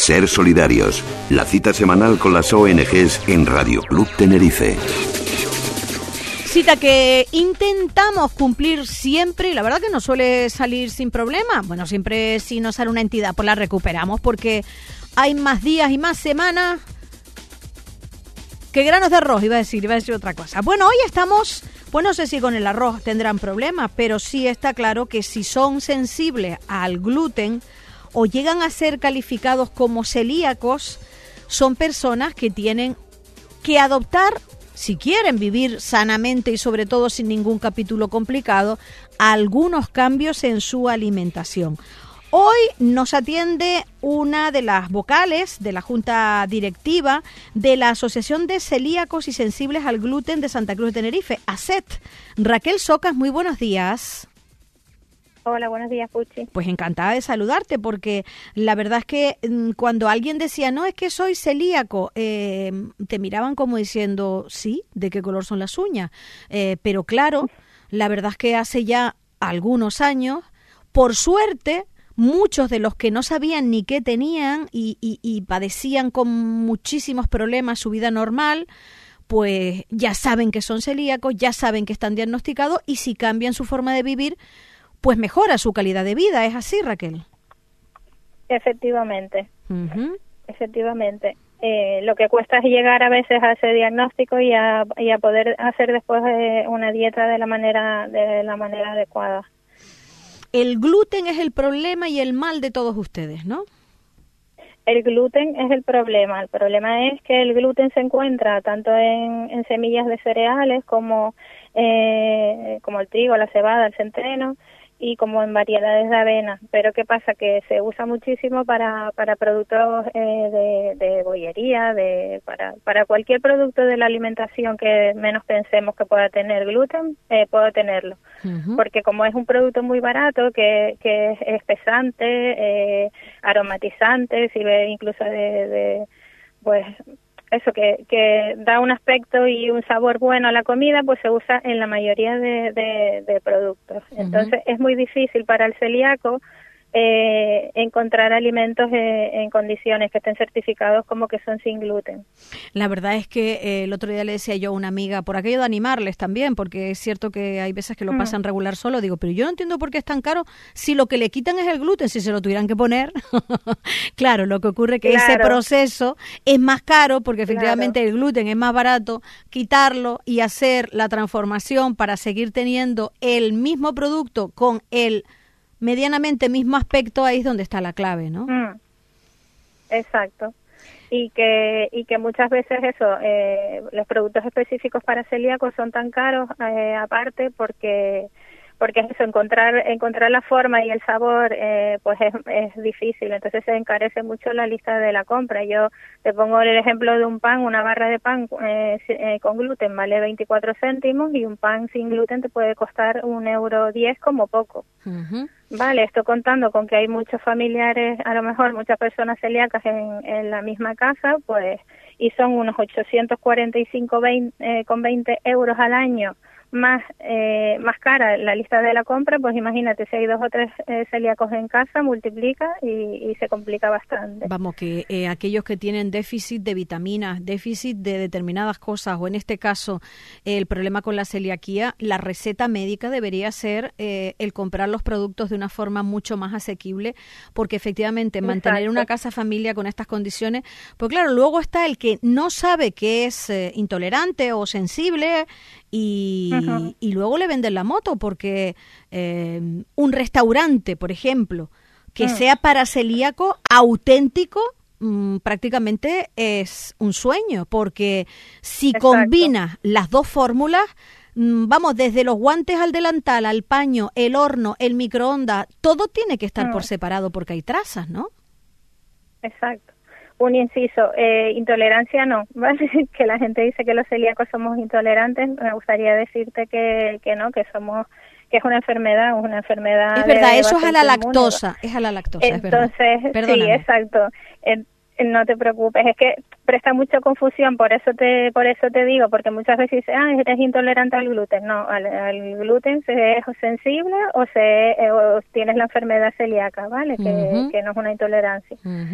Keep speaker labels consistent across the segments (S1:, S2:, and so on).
S1: Ser solidarios. La cita semanal con las ONGs en Radio Club Tenerife.
S2: Cita que intentamos cumplir siempre y la verdad que nos suele salir sin problema. Bueno, siempre si nos sale una entidad pues la recuperamos porque hay más días y más semanas que granos de arroz, iba a decir otra cosa. Bueno, hoy estamos, pues no sé si con el arroz tendrán problemas, pero sí está claro que si son sensibles al gluten o llegan a ser calificados como celíacos, son personas que tienen que adoptar, si quieren vivir sanamente y sobre todo sin ningún capítulo complicado, algunos cambios en su alimentación. Hoy nos atiende una de las vocales de la Junta Directiva de la Asociación de Celíacos y Sensibles al Gluten de Santa Cruz de Tenerife, ASET. Raquel Socas, muy buenos días.
S3: Hola, buenos días, Puchi.
S2: Pues encantada de saludarte porque la verdad es que cuando alguien decía, no, es que soy celíaco, te miraban como diciendo, sí, ¿de qué color son las uñas? Pero claro, la verdad es que hace ya algunos años, por suerte, muchos de los que no sabían ni qué tenían y padecían con muchísimos problemas su vida normal, pues ya saben que son celíacos, ya saben que están diagnosticados y si cambian su forma de vivir, pues mejora su calidad de vida. ¿Es así, Raquel?
S3: Efectivamente. Efectivamente. Lo que cuesta es llegar a veces a ese diagnóstico y a poder hacer después una dieta de la manera adecuada.
S2: El gluten es el problema y el mal de todos ustedes, ¿no?
S3: El gluten es el problema. El problema es que el gluten se encuentra tanto en semillas de cereales como el trigo, la cebada, el centeno, y como en variedades de avena, pero ¿qué pasa? Que se usa muchísimo para productos de bollería, para cualquier producto de la alimentación que menos pensemos que pueda tener gluten, puede tenerlo, porque como es un producto muy barato, que es espesante, aromatizante, sirve incluso pues eso que da un aspecto y un sabor bueno a la comida, pues se usa en la mayoría de productos. Entonces es muy difícil para el celíaco encontrar alimentos en condiciones que estén certificados como que son sin gluten.
S2: La verdad es que el otro día le decía yo a una amiga, por aquello de animarles también, porque es cierto que hay veces que lo pasan regular solo, digo, pero yo no entiendo por qué es tan caro si lo que le quitan es el gluten, si se lo tuvieran que poner. Claro, lo que ocurre es que ese proceso es más caro porque efectivamente el gluten es más barato, quitarlo y hacer la transformación para seguir teniendo el mismo producto con el medianamente mismo aspecto, ahí es donde está la clave, ¿no?
S3: Exacto. Y que muchas veces los productos específicos para celíacos son tan caros aparte porque es eso, encontrar la forma y el sabor pues es difícil, entonces se encarece mucho la lista de la compra. Yo te pongo el ejemplo de un pan, una barra de pan con gluten vale 24 céntimos y un pan sin gluten te puede costar €1.10 como poco. Vale, esto contando con que hay muchos familiares, a lo mejor muchas personas celíacas en la misma casa, pues, y son unos 845,20 euros al año más cara la lista de la compra, pues imagínate, si hay 2 o 3 celíacos en casa, multiplica y se complica bastante.
S2: Vamos, que aquellos que tienen déficit de vitaminas, déficit de determinadas cosas, o en este caso el problema con la celiaquía, la receta médica debería ser el comprar los productos de una forma mucho más asequible, porque efectivamente mantener una casa familia con estas condiciones, pues claro, luego está el que no sabe que es intolerante o sensible y luego le venden la moto porque un restaurante, por ejemplo, que sea para celíaco auténtico, prácticamente es un sueño, porque si combinas las dos fórmulas, vamos, desde los guantes al delantal, al paño, el horno, el microondas, todo tiene que estar por separado porque hay trazas, ¿no?
S3: Exacto. Un inciso, intolerancia no, ¿vale? Que la gente dice que los celíacos somos intolerantes, me gustaría decirte que no, que es una enfermedad,
S2: Es verdad, eso es a la lactosa,
S3: Entonces,
S2: es verdad. Perdóname.
S3: Sí, exacto. No te preocupes, es que presta mucha confusión, por eso te digo, porque muchas veces dices, eres intolerante al gluten. No, al gluten se es sensible o tienes la enfermedad celíaca, ¿vale? Que no es una intolerancia.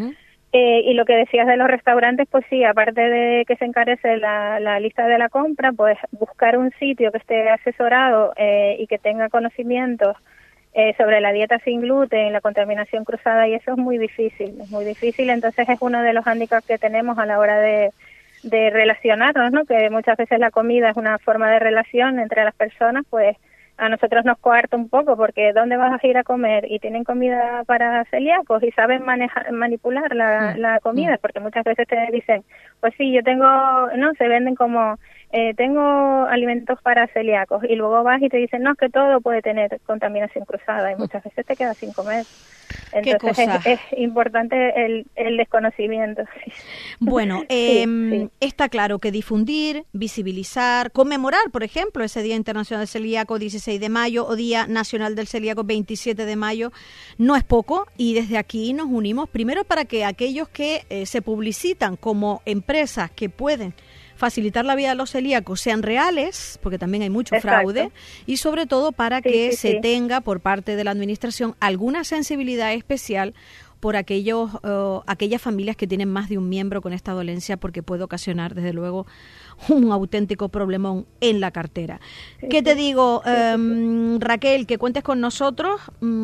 S3: Y lo que decías de los restaurantes, pues sí, aparte de que se encarece la lista de la compra, pues buscar un sitio que esté asesorado y que tenga conocimientos sobre la dieta sin gluten, la contaminación cruzada, y eso es muy difícil, entonces es uno de los hándicaps que tenemos a la hora de relacionarnos, ¿no? Que muchas veces la comida es una forma de relación entre las personas, pues a nosotros nos coarta un poco, porque ¿dónde vas a ir a comer? Y tienen comida para celíacos y saben manipular la comida, porque muchas veces te dicen, pues sí, yo tengo, no, se venden como, tengo alimentos para celíacos, y luego vas y te dicen, no, es que todo puede tener contaminación cruzada, y muchas veces te quedas sin comer. Entonces es importante el desconocimiento.
S2: Bueno,
S3: sí.
S2: Está claro que difundir, visibilizar, conmemorar, por ejemplo, ese Día Internacional del Celíaco 16 de mayo o Día Nacional del Celíaco 27 de mayo no es poco, y desde aquí nos unimos primero para que aquellos que se publicitan como empresas que pueden facilitar la vida de los celíacos sean reales, porque también hay mucho fraude, y sobre todo para que se tenga por parte de la administración alguna sensibilidad especial por aquellas familias que tienen más de un miembro con esta dolencia, porque puede ocasionar, desde luego, un auténtico problemón en la cartera. ¿Qué te digo, Raquel? Que cuentes con nosotros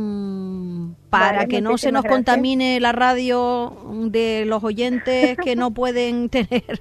S2: para que no se nos contamine la radio de los oyentes que no pueden tener...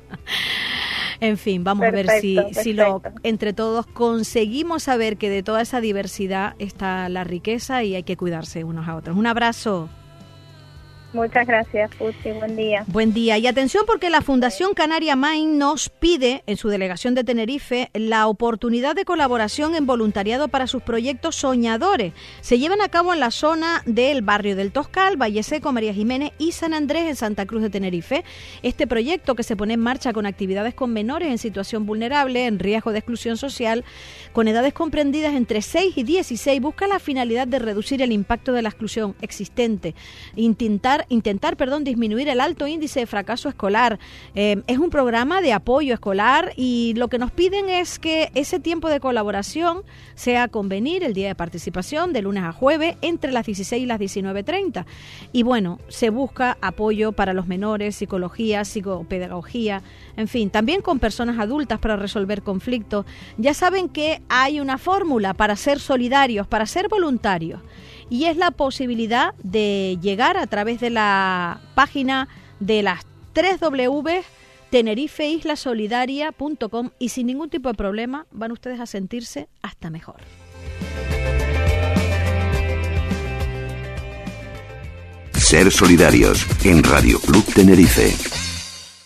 S2: En fin, vamos a ver si entre todos conseguimos saber que de toda esa diversidad está la riqueza y hay que cuidarse unos a otros. Un abrazo.
S3: Muchas gracias, Puchi. Buen día.
S2: Buen día. Y atención, porque la Fundación Canaria Mind nos pide, en su delegación de Tenerife, la oportunidad de colaboración en voluntariado para sus proyectos soñadores. Se llevan a cabo en la zona del barrio del Toscal, Valle Seco, María Jiménez y San Andrés, en Santa Cruz de Tenerife. Este proyecto, que se pone en marcha con actividades con menores en situación vulnerable, en riesgo de exclusión social, con edades comprendidas entre 6 y 16, busca la finalidad de reducir el impacto de la exclusión existente, intentar disminuir el alto índice de fracaso escolar. Es un programa de apoyo escolar, y lo que nos piden es que ese tiempo de colaboración sea convenir el día de participación de lunes a jueves entre las 16 y las 19:30. Y bueno, se busca apoyo para los menores, psicología, psicopedagogía, en fin, también con personas adultas para resolver conflictos. Ya saben que hay una fórmula para ser solidarios, para ser voluntarios, y es la posibilidad de llegar a través de la página de las 3W tenerifeislasolidaria.com, y sin ningún tipo de problema van ustedes a sentirse hasta mejor.
S1: Ser solidarios en Radio Club Tenerife.